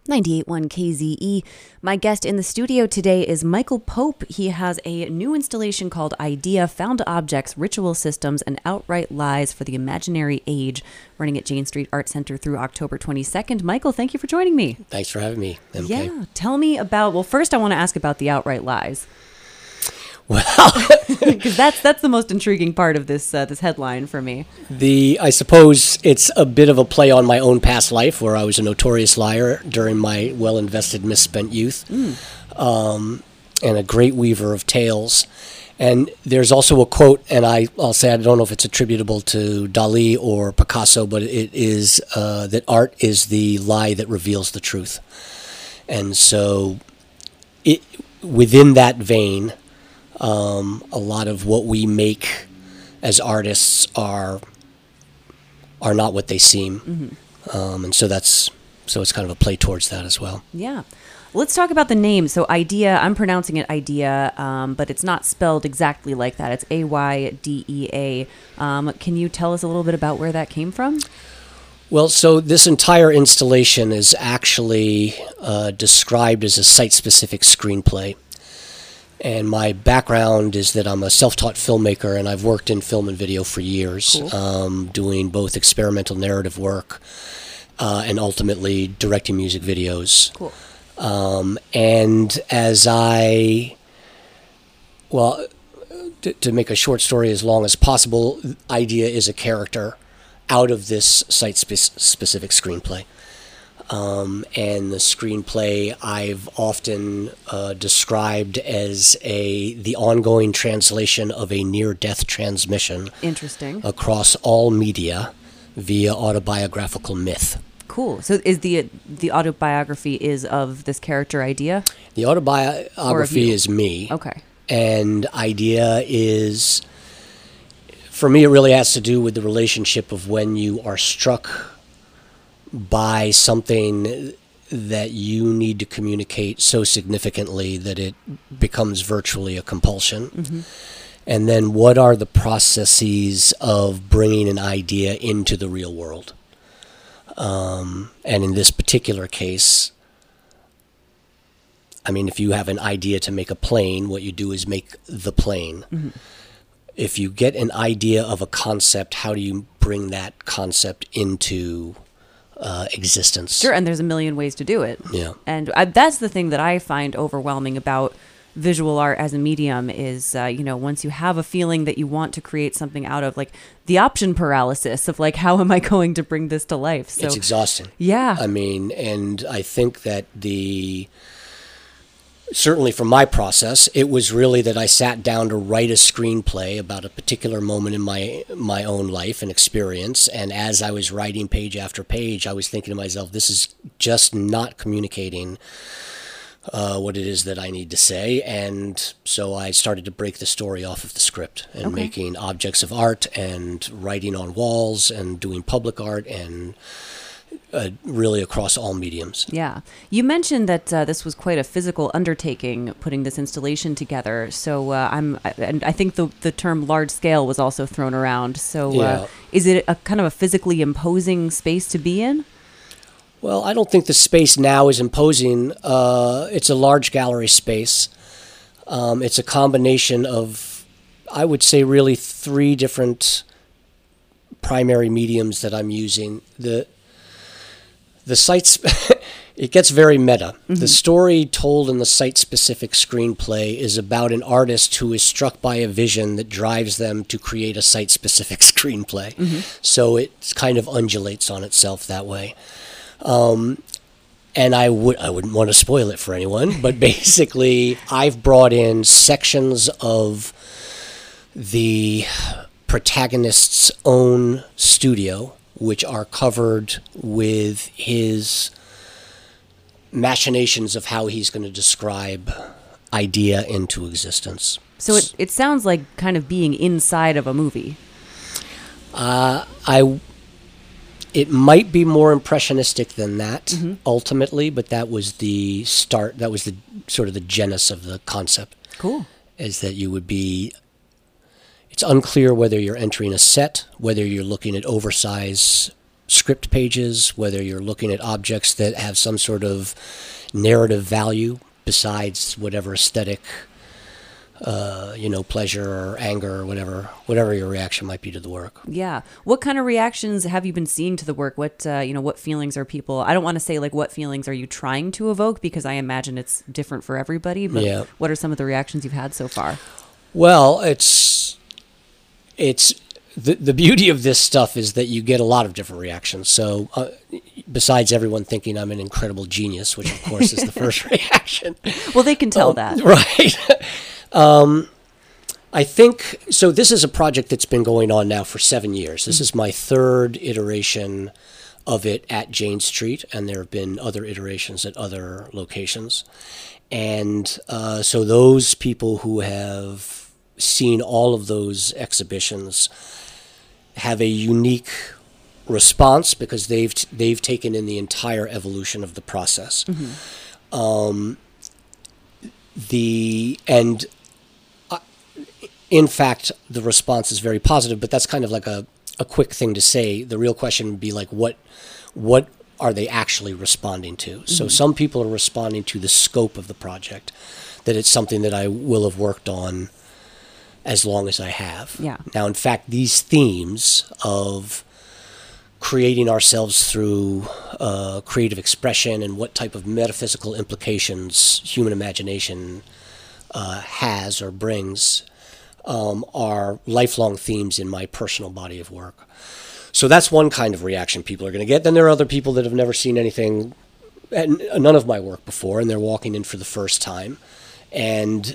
98.1 KZE. My guest in the studio today is Michael Pope. He has a new installation called Idea, Found Objects, Ritual Systems, and Outright Lies for the Imaginary Age, running at Jane Street Art Center through October 22nd. Michael, thank you for joining me. Thanks for having me, MK. Yeah, tell me about, well, first I want to ask about the Outright Lies. Well, because that's the most intriguing part of this headline for me. I suppose it's a bit of a play on my own past life, where I was a notorious liar during my well-invested misspent youth, and a great weaver of tales. And there's also a quote, and I'll say I don't know if it's attributable to Dali or Picasso, but it is that art is the lie that reveals the truth. And so, within that vein, a lot of what we make as artists are not what they seem, and so it's kind of a play towards that as well. Yeah, let's talk about the name. So Idea, I'm pronouncing it Idea, but it's not spelled exactly like that. It's Aydea. Can you tell us a little bit about where that came from? Well, so this entire installation is actually described as a site-specific screenplay. And my background is that I'm a self-taught filmmaker, and I've worked in film and video for years, cool. Doing both experimental narrative work and ultimately directing music videos. Cool. And to make a short story as long as possible, Idea is a character out of this site-specific screenplay. And the screenplay I've often described as the ongoing translation of a near-death transmission. Interesting. Across all media via autobiographical myth. Cool. So is the autobiography is of this character Idea? The autobiography is me. Okay. And Idea is, for me, it really has to do with the relationship of when you are struck by something that you need to communicate so significantly that it becomes virtually a compulsion. Mm-hmm. And then what are the processes of bringing an idea into the real world? And in this particular case, I mean, if you have an idea to make a plane, what you do is make the plane. Mm-hmm. If you get an idea of a concept, how do you bring that concept into existence? Sure, and there's a million ways to do it. Yeah. And that's the thing that I find overwhelming about visual art as a medium is, once you have a feeling that you want to create something out of, like, the option paralysis of, like, how am I going to bring this to life? So, it's exhausting. Yeah. I mean, and I think that certainly from my process, it was really that I sat down to write a screenplay about a particular moment in my own life and experience. And as I was writing page after page, I was thinking to myself, this is just not communicating what it is that I need to say. And so I started to break the story off of the script and making objects of art and writing on walls and doing public art and really across all mediums. Yeah. You mentioned that this was quite a physical undertaking, putting this installation together. So and I think the term large scale was also thrown around. So is it a kind of a physically imposing space to be in? Well, I don't think the space now is imposing. It's a large gallery space. It's a combination of, I would say, really three different primary mediums that I'm using. The sites, it gets very meta. Mm-hmm. The story told in the site-specific screenplay is about an artist who is struck by a vision that drives them to create a site-specific screenplay. Mm-hmm. So it kind of undulates on itself that way. And I wouldn't want to spoil it for anyone, but basically I've brought in sections of the protagonist's own studio, which are covered with his machinations of how he's going to describe Idea into existence. So it sounds like kind of being inside of a movie. It might be more impressionistic than that, ultimately, but that was the start. That was the sort of the genesis of the concept. Cool. Is that you would be... It's unclear whether you're entering a set, whether you're looking at oversized script pages, whether you're looking at objects that have some sort of narrative value besides whatever aesthetic, pleasure or anger or whatever your reaction might be to the work. Yeah. What kind of reactions have you been seeing to the work? What, what feelings are people, I don't want to say like what feelings are you trying to evoke, because I imagine it's different for everybody, but what are some of the reactions you've had so far? Well, it's the beauty of this stuff is that you get a lot of different reactions. So besides everyone thinking I'm an incredible genius, which of course is the first reaction. Well, they can tell that. Right. I think, so this is a project that's been going on now for 7 years. This is my third iteration of it at Jane Street, and there have been other iterations at other locations. And so those people who have seen all of those exhibitions have a unique response because they've taken in the entire evolution of the process. Mm-hmm. In fact, the response is very positive, but that's kind of like a quick thing to say. The real question would be like, what are they actually responding to? Mm-hmm. So some people are responding to the scope of the project, that it's something that I will have worked on as long as I have. Yeah. Now, in fact, these themes of creating ourselves through creative expression and what type of metaphysical implications human imagination has or brings are lifelong themes in my personal body of work. So that's one kind of reaction people are going to get. Then there are other people that have never seen anything, none of my work before, and they're walking in for the first time. And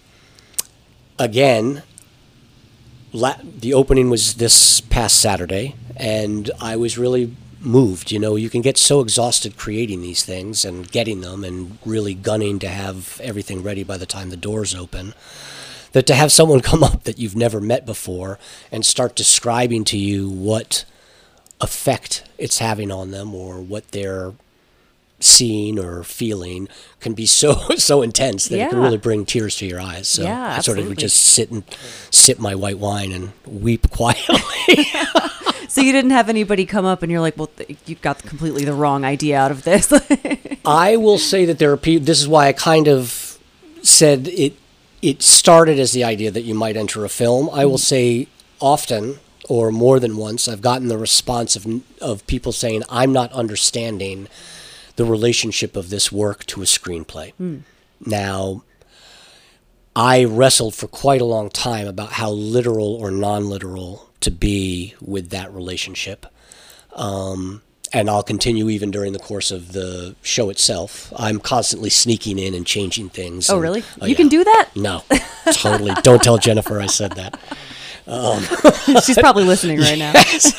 again, the opening was this past Saturday, and I was really moved. You can get so exhausted creating these things and getting them and really gunning to have everything ready by the time the doors open, that to have someone come up that you've never met before and start describing to you what effect it's having on them or what they're seeing or feeling can be so intense that it can really bring tears to your eyes. So I sort of would just sit and sip my white wine and weep quietly. So you didn't have anybody come up and you're like, well, you got completely the wrong idea out of this. I will say that there are people, this is why I kind of said it started as the idea that you might enter a film. I will say often, or more than once, I've gotten the response of people saying, I'm not understanding the relationship of this work to a screenplay. Now, I wrestled for quite a long time about how literal or non-literal to be with that relationship. And I'll continue even during the course of the show itself. I'm constantly sneaking in and changing things. Oh, really? You can do that? No, totally. Don't tell Jennifer I said that. She's probably listening right now.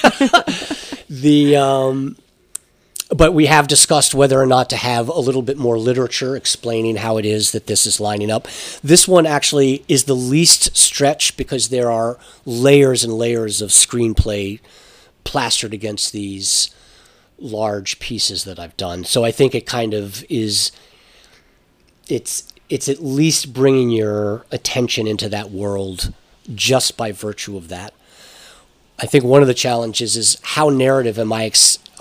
But we have discussed whether or not to have a little bit more literature explaining how it is that this is lining up. This one actually is the least stretch because there are layers and layers of screenplay plastered against these large pieces that I've done. So I think it kind of is, it's at least bringing your attention into that world just by virtue of that. I think one of the challenges is how narrative am I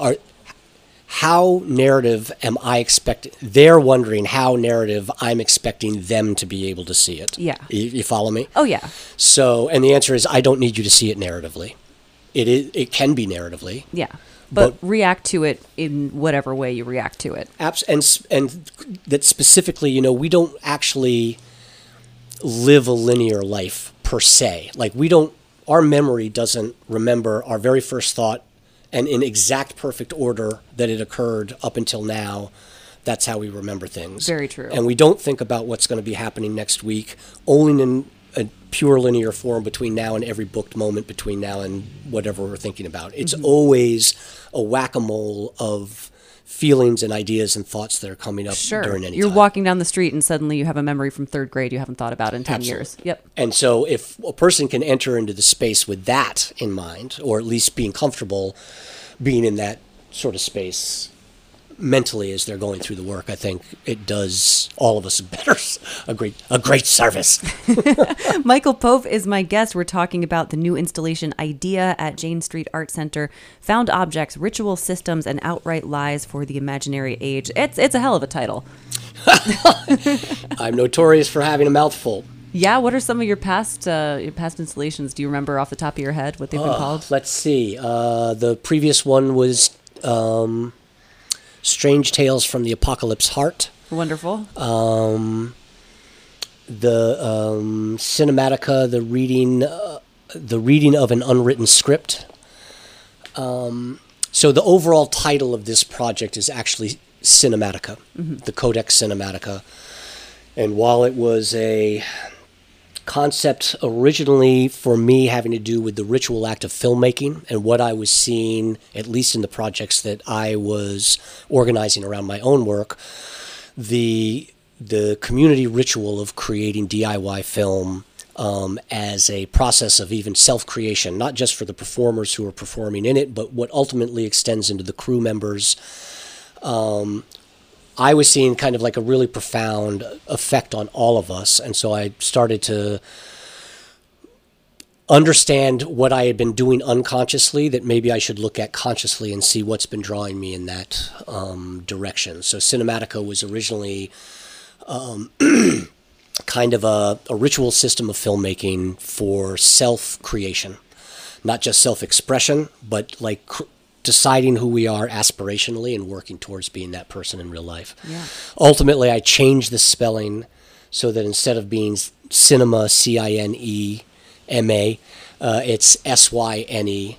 expecting? They're wondering how narrative I'm expecting them to be able to see it. Yeah. You follow me? Oh, yeah. So, and the answer is I don't need you to see it narratively. It can be narratively. Yeah. But react to it in whatever way you react to it. And that specifically, we don't actually live a linear life per se. Like our memory doesn't remember our very first thought and in exact perfect order that it occurred up until now. That's how we remember things. Very true. And we don't think about what's going to be happening next week only in a pure linear form between now and every booked moment between now and whatever we're thinking about. It's always a whack-a-mole of feelings and ideas and thoughts that are coming up during any You're time. walking down the street and suddenly you have a memory from third grade you haven't thought about in 10 years. Yep. And so if a person can enter into the space with that in mind, or at least being comfortable being in that sort of space, mentally as they're going through the work. I think it does all of us a great service. Michael Pope is my guest. We're talking about the new installation Idea at Jane Street Art Center, Found Objects, Ritual Systems, and Outright Lies for the Imaginary Age. It's a hell of a title. I'm notorious for having a mouthful. Yeah, what are some of your past installations? Do you remember off the top of your head what they've been called? Let's see. The previous one was Strange Tales from the Apocalypse Heart. Wonderful. The Cinematica, the reading of an unwritten script. So the overall title of this project is actually Cinematica, the Codex Cinematica. And while it was a concept originally for me having to do with the ritual act of filmmaking and what I was seeing, at least in the projects that I was organizing around my own work, the community ritual of creating DIY film as a process of even self-creation, not just for the performers who are performing in it, but what ultimately extends into the crew members. I was seeing kind of like a really profound effect on all of us. And so I started to understand what I had been doing unconsciously that maybe I should look at consciously and see what's been drawing me in that direction. So Cinematica was originally kind of a ritual system of filmmaking for self-creation, not just self-expression, but like deciding who we are aspirationally and working towards being that person in real life. Yeah. Ultimately, I changed the spelling so that instead of being cinema, CINEMA, it's SYNEMA,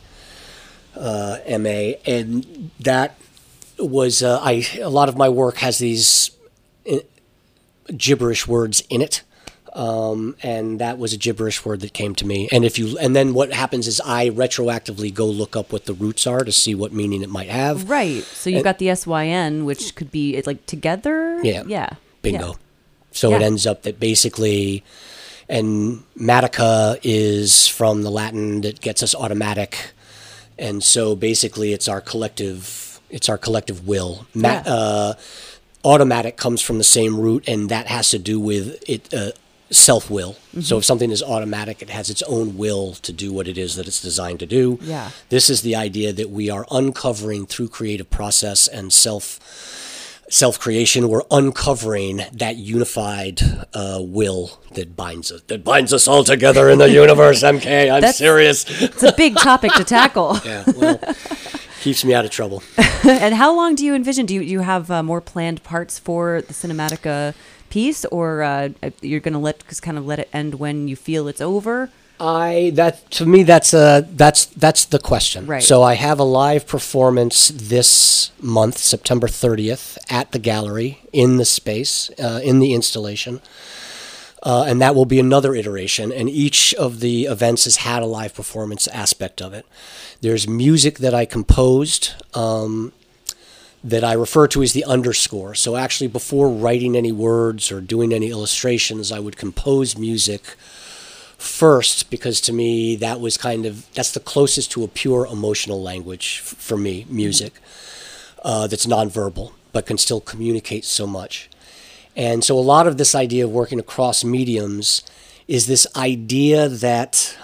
and that was a lot of my work has these gibberish words in it. And that was a gibberish word that came to me. And then what happens is I retroactively go look up what the roots are to see what meaning it might have. Right. So you've got the SYN, which could be like together. Yeah. Yeah. Bingo. Yeah. So it ends up that basically, and matica is from the Latin that gets us automatic. And so basically it's our collective will. Automatic comes from the same root, and that has to do with it, self-will. So if something is automatic, it has its own will to do what it is that it's designed to do. Yeah. This is the idea that we are uncovering through creative process and self-creation. We're uncovering that unified will that binds us all together in the universe. MK, I'm serious. It's a big topic to tackle. Yeah, well, keeps me out of trouble. And how long do you envision? Do you have more planned parts for the Cinematica piece, or you're going to let it end when you feel it's over? To me that's the question. Right. So I have a live performance this month, September 30th, at the gallery in the space, in the installation. And that will be another iteration, and each of the events has had a live performance aspect of it. There's music that I composed that I refer to as the underscore. So actually before writing any words or doing any illustrations, I would compose music first, because to me that's the closest to a pure emotional language for me, music, that's nonverbal, but can still communicate so much. And so a lot of this idea of working across mediums is this idea that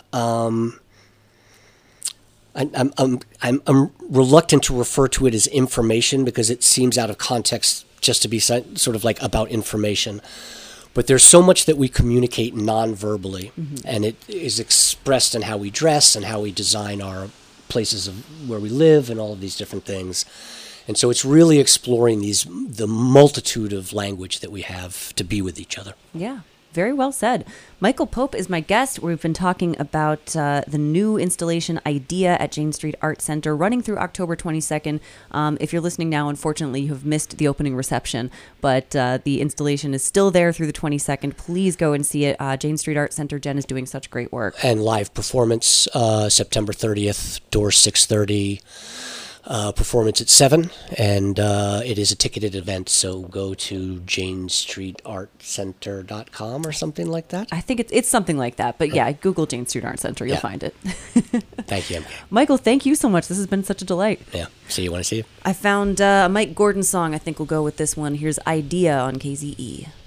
I'm reluctant to refer to it as information, because it seems out of context just to be sort of like about information. But there's so much that we communicate non-verbally, and it is expressed in how we dress and how we design our places of where we live and all of these different things. And so it's really exploring the multitude of language that we have to be with each other. Yeah. Very well said. Michael Pope is my guest. We've been talking about the new installation Idea at Jane Street Art Center, running through October 22nd. If you're listening now, unfortunately, you have missed the opening reception, but the installation is still there through the 22nd. Please go and see it. Jane Street Art Center, Jen is doing such great work. And live performance, September 30th, doors 6:30. performance at 7, and it is a ticketed event, so go to janestreetartcenter.com or something like that. I think it's something like that. But yeah, Google Jane Street Art Center. You'll find it. Thank you, MK. Michael, thank you so much. This has been such a delight. Yeah. See you when I see you. I found a Mike Gordon song. I think we'll go with this one. Here's Idea on KZE.